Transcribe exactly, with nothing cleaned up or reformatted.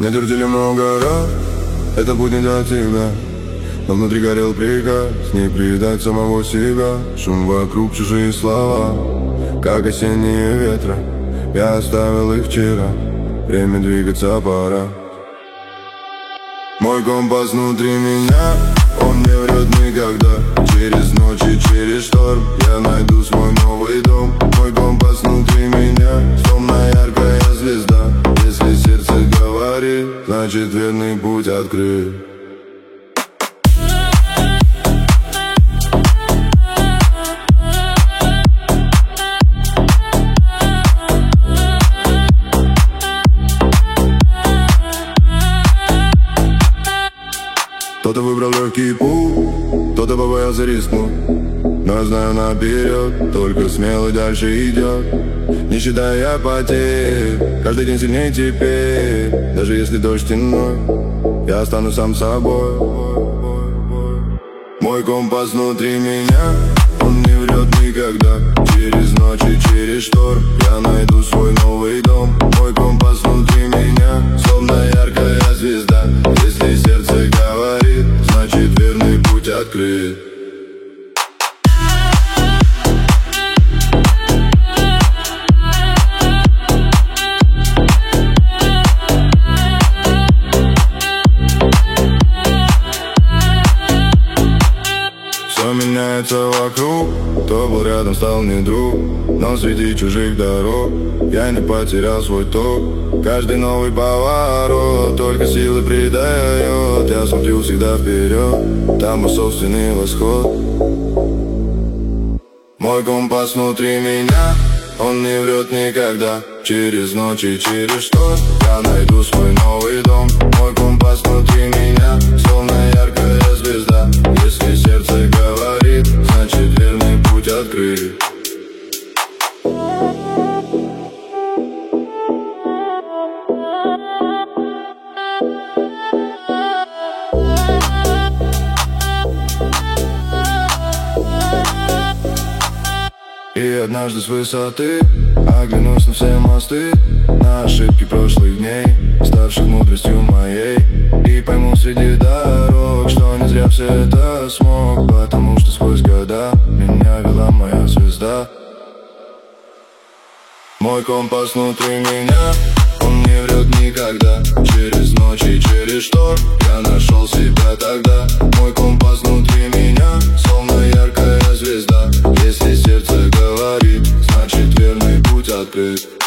Меня твердили много раз, это путь не для тебя. Но внутри горел приказ не предать самого себя. Шум вокруг, чужие слова, как осенние ветры. Я оставил их вчера, время двигаться пора. Мой компас внутри меня, он не врет никогда. Через ночь и через шторм я найду свой новый дом. Мой компас внутри меня, словно яркая звезда. Если сердце говорит, значит верный путь открыт. Кто-то выбрал легкий путь, кто-то побоялся рискнуть. Но я знаю наперед, только смелый дальше идет. Не считая потерь, каждый день сильнее теперь. Даже если дождь стеной, я останусь сам собой. Мой компас внутри меня, он не врет никогда. Через ночь и через шторм я найду свой новый дом. Мой компас внутри меня, словно яркая звезда. Если сердце говорит, значит верный путь открыт. Все меняется вокруг, кто был рядом, стал не друг. Но среди чужих дорог я не потерял свой ток. Каждый новый поворот только силы придает. Я смотрю всегда вперед, там мой собственный восход. Мой компас внутри меня, он не врет никогда. Через ночь и через шторм я найду свой новый дом. Мой компас внутри меня, словно яркая звезда. Если сердце говорит, значит верный путь открыт. И однажды с высоты оглянусь на все мосты, на ошибки прошлых дней, ставших мудростью моей. И пойму среди дорог, что не зря все это смог. Потому что сквозь года меня вела моя звезда. Мой компас внутри меня, он не врет никогда. Через ночь и через шторм я нашел себя тогда. Мой компас внутри меня, словно яркая звезда. Если сердце говорит, значит верный путь открыт.